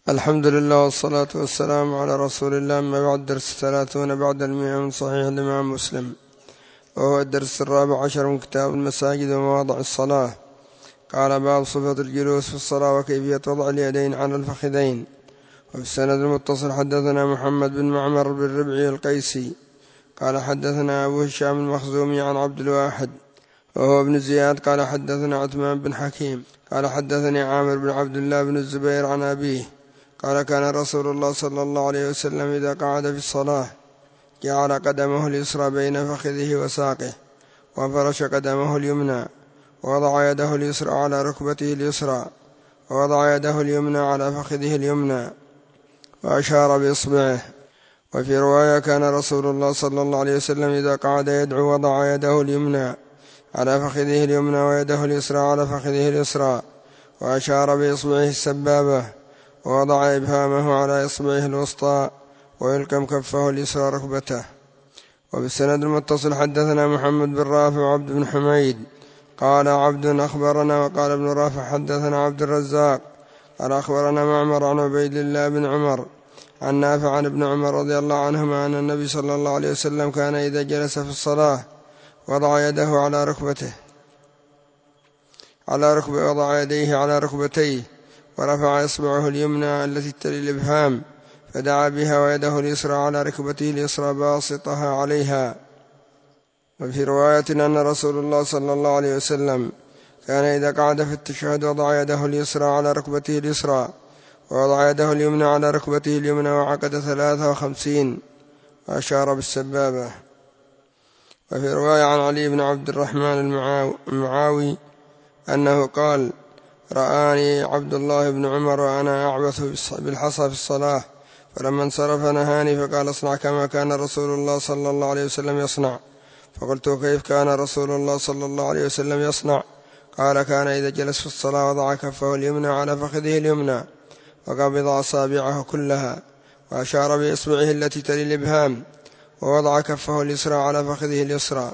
الحمد لله والصلاة والسلام على رسول الله. أما بعد، درس 30 بعد 100 من صحيح الإمام مسلم، وهو الدرس 14 من كتاب المساجد ومواضع الصلاة. قال: باب صفة الجلوس في الصلاة وكيفية وضع اليدين على الفخذين. وفي السند المتصل حدثنا محمد بن معمر بن ربعي القيسي قال حدثنا أبو هشام المخزومي عن عبد الواحد وهو ابن زياد قال حدثنا عثمان بن حكيم قال حدثني عامر بن عبد الله بن الزبير عن أبيه قال: كان رسول الله صلى الله عليه وسلم إذا قعد في الصلاة جعل قدمه اليسرى بين فخذه وساقه، وفرش قدمه اليمنى، ووضع يده اليسرى على ركبته اليسرى، ووضع يده اليمنى على فخذه اليمنى، وأشار بإصبعه. وفي رواية: كان رسول الله صلى الله عليه وسلم إذا قعد يدعو وضع يده اليمنى على فخذه اليمنى ويده اليسرى على فخذه اليسرى، وأشار بإصبعه السبابة، ووضع إبهامه على إصبعه الوسطى، ويلقم كفه اليسرى ركبته. وبالسند المتصل حدثنا محمد بن رافع وعبد بن حميد قال عبد أخبرنا، وقال ابن رافع حدثنا عبد الرزاق قال أخبرنا معمر عن عبيد الله بن عمر عن نافع عن ابن عمر رضي الله عنهما أن النبي صلى الله عليه وسلم كان إذا جلس في الصلاة وضع يديه على ركبتيه، ورفع إصبعه اليمنى التي تلي الإبهام فدعا بها، ويده اليسرى على ركبته اليسرى باسطها عليها. وفي رواية أن رسول الله صلى الله عليه وسلم كان إذا قعد في التشهد وضع يده اليسرى على ركبته اليسرى، ووضع يده اليمنى على ركبته اليمنى، وعقد 53 وأشار بالسبابة. وفي رواية عن علي بن عبد الرحمن المعاوي أنه قال: رآني عبد الله بن عمر وأنا أعبث بالحصى في الصلاة، فلما انصرف نهاني فقال: اصنع كما كان رسول الله صلى الله عليه وسلم يصنع. فقلت: كيف كان رسول الله صلى الله عليه وسلم يصنع؟ قال: كان إذا جلس في الصلاة وضع كفه اليمنى على فخذه اليمنى، وقبض أصابعه كلها، وأشار بإصبعه التي تلي الإبهام، ووضع كفه اليسرى على فخذه اليسرى.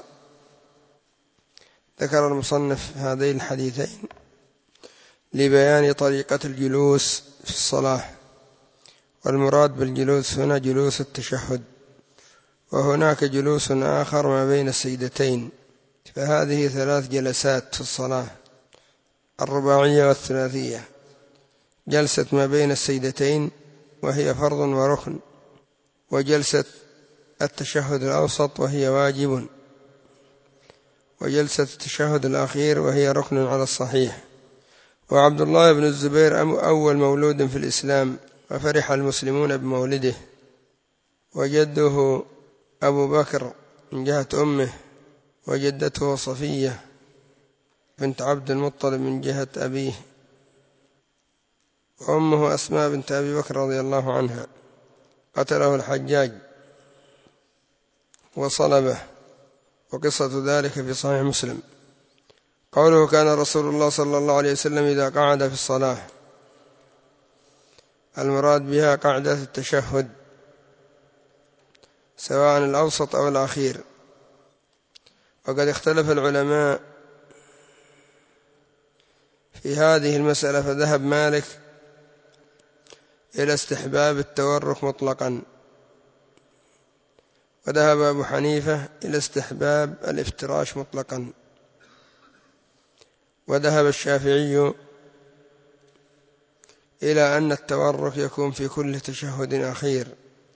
ذكر المصنف هذين الحديثين لبيان طريقة الجلوس في الصلاة، والمراد بالجلوس هنا جلوس التشهد، وهناك جلوس آخر ما بين السجدتين. فهذه 3 جلسات في الصلاة: الرباعية والثلاثية. جلسة ما بين السجدتين وهي فرض وركن، وجلسة التشهد الأوسط وهي واجب، وجلسة التشهد الأخير وهي ركن على الصحيح. وعبد الله بن الزبير أول مولود في الإسلام، وفرح المسلمون بمولده، وجده أبو بكر من جهة أمه، وجدته صفية بنت عبد المطلب من جهة أبيه، وأمه أسماء بنت أبي بكر رضي الله عنها. قتله الحجاج وصلبه، وقصة ذلك في صحيح مسلم. قوله: كان رسول الله صلى الله عليه وسلم إذا قعد في الصلاة، المراد بها قعدة التشهد، سواء الأوسط أو الأخير. وقد اختلف العلماء في هذه المسألة، فذهب مالك إلى استحباب التورك مطلقا، وذهب أبو حنيفة إلى استحباب الافتراش مطلقا، وذهب الشافعي إلى أن التورك يكون في كل تشهد أخير،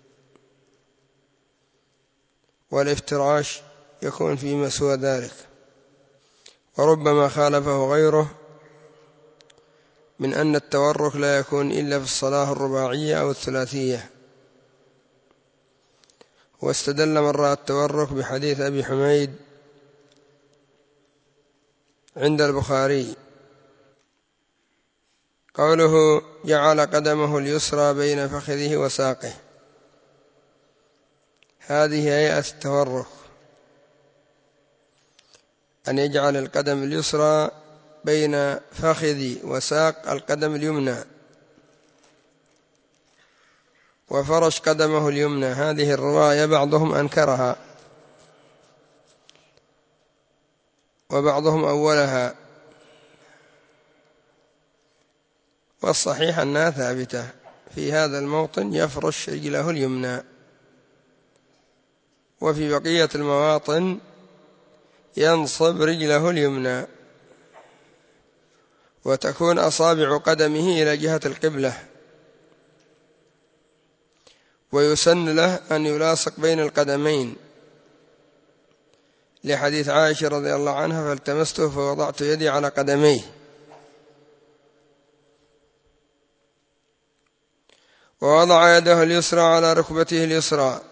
والافتراش يكون فيما سوى ذلك. وربما خالفه غيره من أن التورك لا يكون إلا في الصلاة الرباعية أو الثلاثية. واستدل من رأى التورك بحديث أبي حميد عند البخاري، قوله: جعل قدمه اليسرى بين فخذه وساقه. هذه هيئة التورك، أن يجعل القدم اليسرى بين فخذ وساق القدم اليمنى، وفرش قدمه اليمنى. هذه الرواية بعضهم أنكرها وبعضهم أولها، والصحيح أنها ثابتة في هذا الموطن يفرش رجله اليمنى، وفي بقية المواطن ينصب رجله اليمنى، وتكون أصابع قدمه إلى جهة القبلة، ويسن له أن يلاصق بين القدمين، لحديث عائشة رضي الله عنها: فالتمسته فوضعت يدي على قدميه. ووضع يده اليسرى على ركبته اليسرى.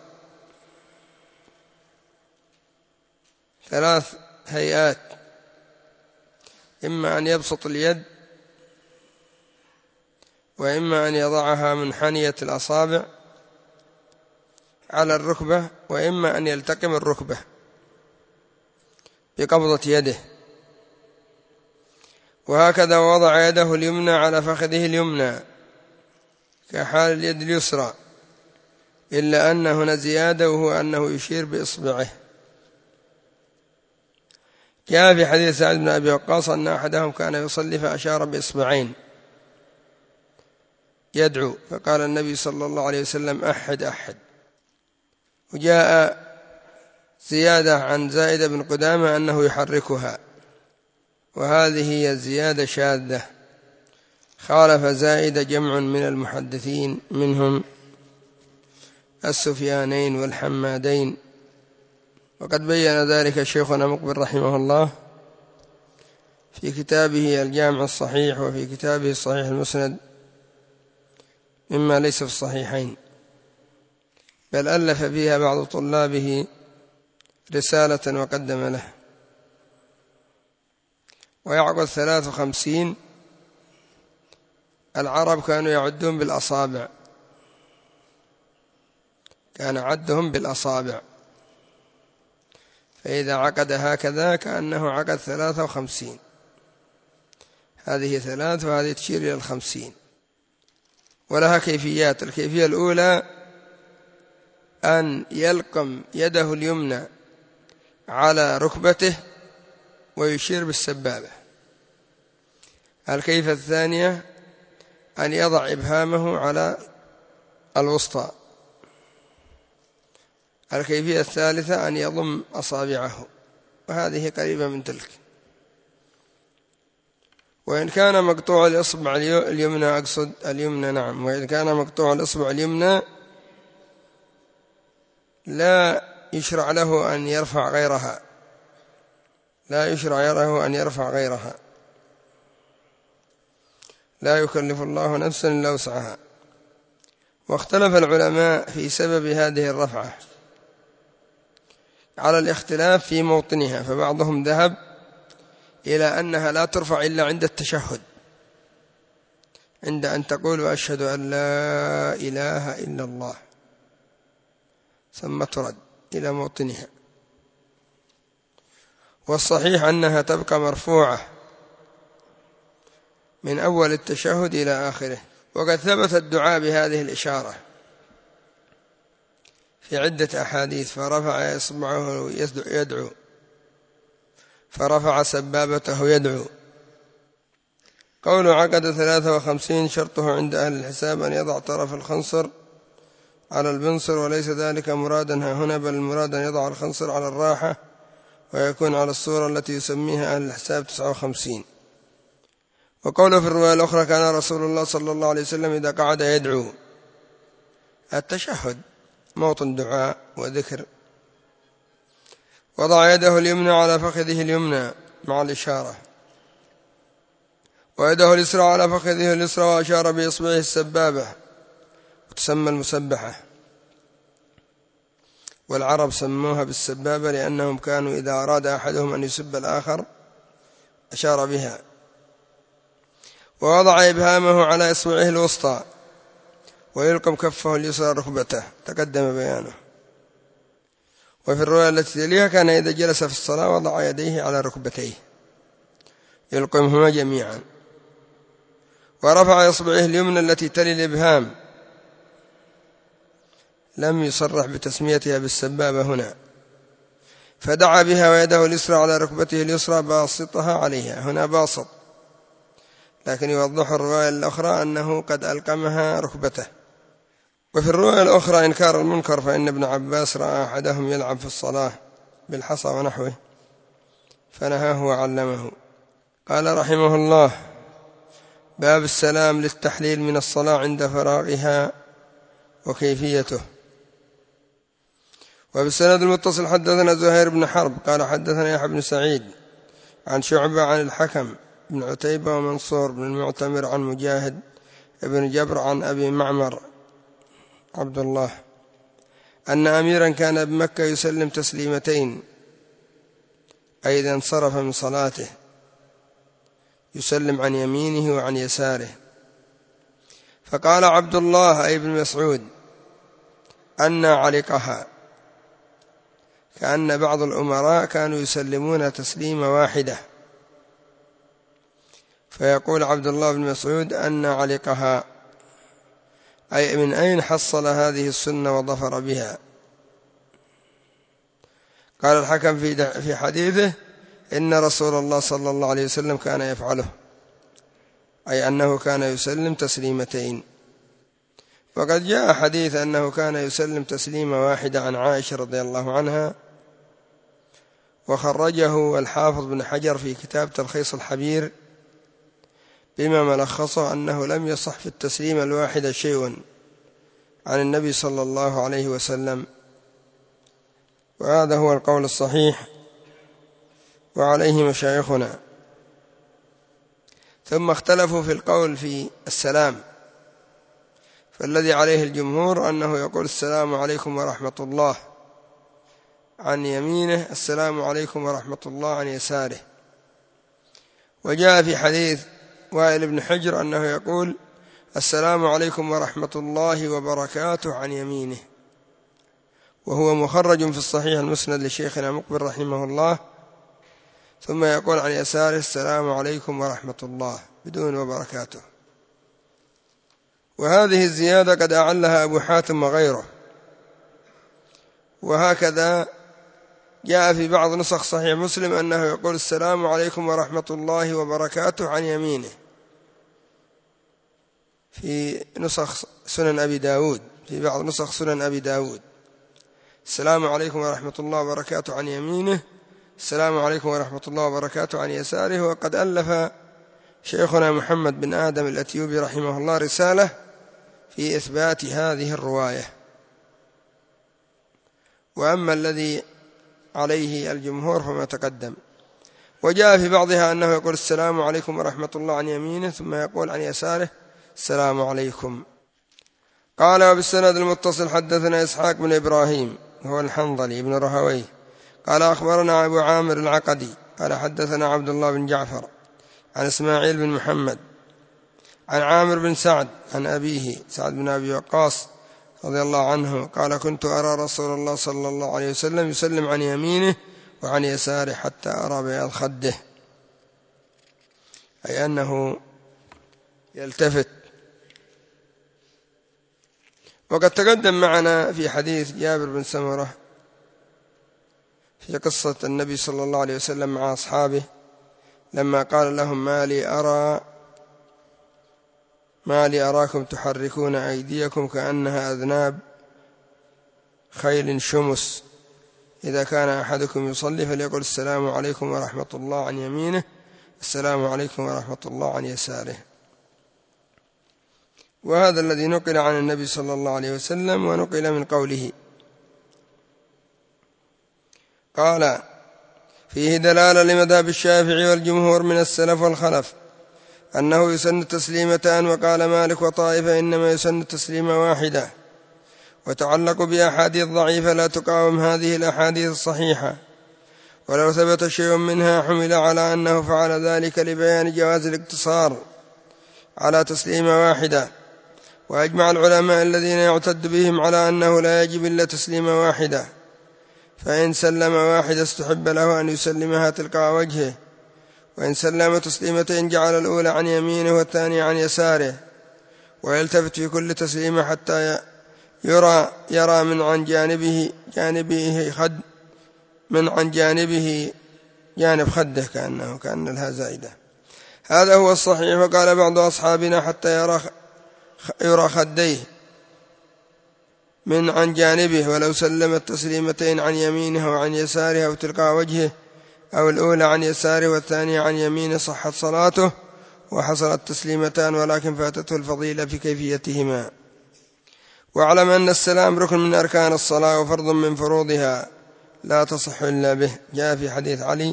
3 هيئات: إما أن يبسط اليد، وإما أن يضعها منحنية الأصابع على الركبة، وإما أن يلتقم الركبة بقبضة يده. وهكذا وضع يده اليمنى على فخذه اليمنى كحال اليد اليسرى، إلا أن هنا زيادة، وهو أنه يشير بإصبعه. جاء في حديث سعد بن أبي وقاص أن أحدهم كان يصلي فأشار بإصبعين يدعو، فقال النبي صلى الله عليه وسلم: أحد أحد. وجاء زيادة عن زائدة بن قدامة أنه يحركها، وهذه هي زيادة شاذة، خالف زائدة جمع من المحدثين منهم السفيانين والحمادين، وقد بين ذلك شيخنا مقبل رحمه الله في كتابه الجامع الصحيح، وفي كتابه الصحيح المسند، مما ليس في الصحيحين، بل ألف فيها بعض طلابه رسالة وقدم له. ويعقد 53 العرب كانوا يعدون بالأصابع، كان عدهم بالأصابع، فإذا عقد هكذا كأنه عقد 53. هذه 3 وهذه تشير إلى 50. ولها كيفيات: الكيفية الأولى أن يلقم يده اليمنى على ركبته ويشير بالسبابة. الكيفية الثانية أن يضع إبهامه على الوسطى. الكيفية الثالثة أن يضم أصابعه، وهذه قريبة من تلك. وإن كان مقطوع الإصبع اليمنى، أقصد اليمنى، نعم، وإن كان مقطوع الإصبع اليمنى لا يشرع له أن يرفع غيرها، لا يشرع له أن يرفع غيرها، لا يكلف الله نفسا إلا وسعها. واختلف العلماء في سبب هذه الرفعة على الاختلاف في موطنها، فبعضهم ذهب إلى أنها لا ترفع إلا عند التشهد، عند أن تقول: أشهد أن لا إله إلا الله، ثم ترد إلى موطنها. والصحيح أنها تبقى مرفوعة من أول التشهد إلى آخره. وقد ثبت الدعاء بهذه الإشارة في عدة أحاديث: فرفع إصبعه يدعو، فرفع سبابته يدعو. قول عقد 53 شرطه عند أهل الحساب أن يضع طرف الخنصر على البنصر، وليس ذلك مرادا هنا، بل المراد أن يضع الخنصر على الراحة ويكون على الصورة التي يسميها أهل الحساب 59. وقوله في الرواية الأخرى: كان رسول الله صلى الله عليه وسلم إذا قعد يدعو. التشهد موطن دعاء وذكر. وضع يده اليمنى على فخذه اليمنى مع الإشارة، ويده اليسرى على فخذه اليسرى، وأشار بإصبعه السبابة، وتسمى المسبحة، والعرب سموها بالسبابة لأنهم كانوا إذا أراد أحدهم أن يسب الآخر أشار بها. ووضع إبهامه على إصبعه الوسطى، ويلقم كفه اليسرى ركبته، تقدم بيانه. وفي الرواية التي تليها: كان إذا جلس في الصلاة وضع يديه على ركبتيه يلقمهما جميعا، ورفع إصبعه اليمنى التي تلي الإبهام، لم يصرح بتسميتها بالسبابة هنا، فدعا بها، ويده اليسرى على ركبته اليسرى باسطها عليها، هنا باسط، لكن يوضح الرواية الأخرى أنه قد ألقمها ركبته. وفي الرواية الأخرى إنكار المنكر، فإن ابن عباس رأى أحدهم يلعب في الصلاة بالحصى ونحوه فنهاه وعلمه. قال رحمه الله: باب السلام للتحليل من الصلاة عند فراغها وكيفيته. وبالسند المتصل حدثنا زهير بن حرب قال حدثنا يحيى بن سعيد عن شعبة عن الحكم بن عتيبة ومنصور بن المعتمر عن مجاهد بن جبر عن أبي معمر عبد الله أن أميرا كان بمكة يسلم تسليمتين، أي إذا انصرف من صلاته يسلم عن يمينه وعن يساره. فقال عبد الله أي بن مسعود: أن علقها، كأن بعض الأمراء كانوا يسلمون تسليمة واحدة، فيقول عبد الله بن مسعود: أن علقها، أي من أين حصل هذه السنة وظفر بها؟ قال الحكم في حديثه: إن رسول الله صلى الله عليه وسلم كان يفعله، أي أنه كان يسلم تسليمتين. وقد جاء حديث أنه كان يسلم تسليمة واحدة عن عائشة رضي الله عنها، وخرجه الحافظ بن حجر في كتاب تلخيص الحبير بما ملخصه أنه لم يصح في التسليمة الواحدة شيء عن النبي صلى الله عليه وسلم، وهذا هو القول الصحيح وعليه مشايخنا. ثم اختلفوا في القول في السلام، فالذي عليه الجمهور أنه يقول: السلام عليكم ورحمة الله عن يمينه، السلام عليكم ورحمة الله عن يساره. وجاء في حديث وائل بن حجر أنه يقول: السلام عليكم ورحمة الله وبركاته عن يمينه، وهو مخرج في الصحيح المسند لشيخنا مقبل رحمه الله. ثم يقول عن يساره: السلام عليكم ورحمة الله بدون وبركاته. وهذه الزيادة قد أعلها أبو حاتم وغيره. وهكذا جاء في بعض نسخ صحيح مسلم أنه يقول: السلام عليكم ورحمة الله وبركاته عن يمينه. في نسخ سنن أبي داود، في بعض نسخ سنن أبي داود: السلام عليكم ورحمة الله وبركاته عن يمينه، السلام عليكم ورحمة الله وبركاته عن يساره. وقد ألف شيخنا محمد بن آدم الأتيوبي رحمه الله رسالة في إثبات هذه الرواية. وأما الذي عليه الجمهور فما تقدم. وجاء في بعضها أنه يقول: السلام عليكم ورحمة الله عن يمينه، ثم يقول عن يساره: السلام عليكم. قال: وبالسند المتصل حدثنا إسحاق بن إبراهيم هو الحنظلي بن رهويه قال أخبرنا أبو عامر العقدي قال حدثنا عبد الله بن جعفر عن إسماعيل بن محمد عن عامر بن سعد عن أبيه سعد بن أبي وقاص رضي الله عنه قال: كنت أرى رسول الله صلى الله عليه وسلم يسلم عن يمينه وعن يساره حتى أرى بياض خده، أي أنه يلتفت. وقد تقدم معنا في حديث جابر بن سمرة في قصة النبي صلى الله عليه وسلم مع أصحابه لما قال لهم: ما لي أراكم تحركون أيديكم كأنها أذناب خيل شمس، إذا كان أحدكم يصلي فليقل: السلام عليكم ورحمة الله عن يمينه، السلام عليكم ورحمة الله عن يساره. وهذا الذي نقل عن النبي صلى الله عليه وسلم ونقل من قوله. قال: فيه دلالة لمذهب الشافعي والجمهور من السلف والخلف أنه يسن تسليمتان. وقال مالك وطائفة إنما يسن تسليمة واحدة، وتعلق بأحاديث ضعيفة لا تقاوم هذه الأحاديث الصحيحة، ولو ثبت شيء منها حمل على أنه فعل ذلك لبيان جواز الاقتصار على تسليمة واحدة. وأجمع العلماء الذين يعتد بهم على أنه لا يجب إلا تسليمة واحدة، فإن سلم واحدة استحب له أن يسلمها تلقاء وجهه، وإن سلم تسليمتين جعل الأولى عن يمينه والثانية عن يساره، ويلتفت في كل تسليمة حتى يرى من عن جانب خده كأن لها زائدة. هذا هو الصحيح. وقال بعض أصحابنا حتى يرى خديه من عن جانبه، ولو سلم التسليمتين عن يمينه أو عن يساره أو تلقاء وجهه، أو الأولى عن يساره والثانية عن يمينه، صحت صلاته وحصلت تسليمتان، ولكن فاتته الفضيلة في كيفيتهما. واعلم أن السلام ركن من أركان الصلاة وفرض من فروضها لا تصح إلا به. جاء في حديث علي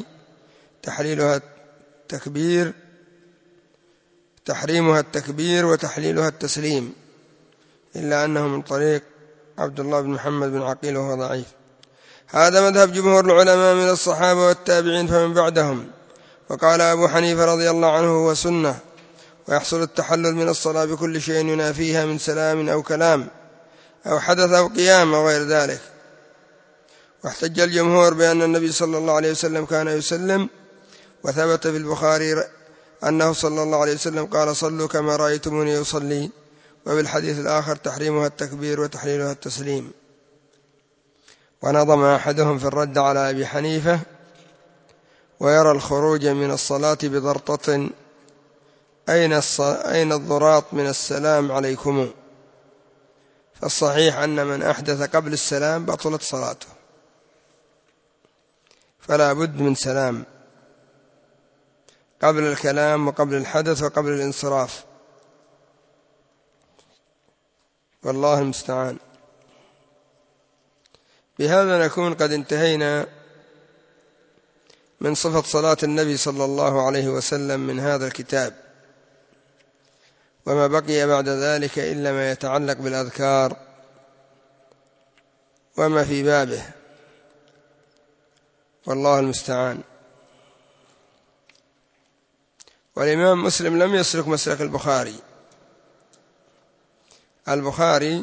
تحريمها التكبير وتحليلها التسليم، إلا أنه من طريق عبد الله بن محمد بن عقيل وهو ضعيف. هذا مذهب جمهور العلماء من الصحابة والتابعين فمن بعدهم. وقال أبو حنيفة رضي الله عنه هو سنة، ويحصل التحلل من الصلاة بكل شيء ينافيها من سلام أو كلام أو حدث أو قيام أو غير ذلك. واحتج الجمهور بأن النبي صلى الله عليه وسلم كان يسلم، وثبت في البخاري أنه صلى الله عليه وسلم قال صلوا كما رأيتموني يصلي. وبالحديث الآخر تحريمها التكبير وتحليلها التسليم. ونظم أحدهم في الرد على أبي حنيفة ويرى الخروج من الصلاة بضرطة أين الضراط من السلام عليكم. فالصحيح أن من أحدث قبل السلام بطلت صلاته، فلا بد من سلام قبل الكلام وقبل الحدث وقبل الانصراف، والله المستعان. بهذا نكون قد انتهينا من صفة صلاة النبي صلى الله عليه وسلم من هذا الكتاب، وما بقي بعد ذلك إلا ما يتعلق بالأذكار وما في بابه، والله المستعان. والإمام مسلم لم يسلك مسلك البخاري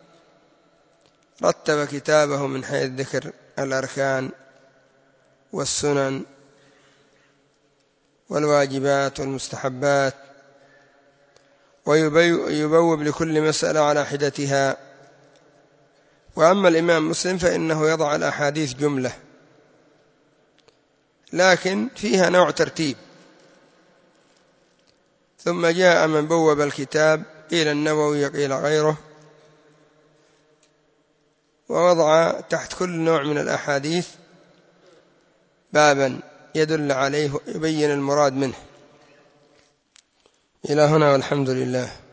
رتب كتابه من حيث ذكر الأركان والسنن والواجبات والمستحبات، ويبوب لكل مسألة على حدتها. وأما الإمام مسلم فإنه يضع الأحاديث جملة، لكن فيها نوع ترتيب. ثم جاء من بوب الكتاب قيل النووي قيل غيره، ووضع تحت كل نوع من الأحاديث بابا يدل عليه يبين المراد منه. إلى هنا والحمد لله.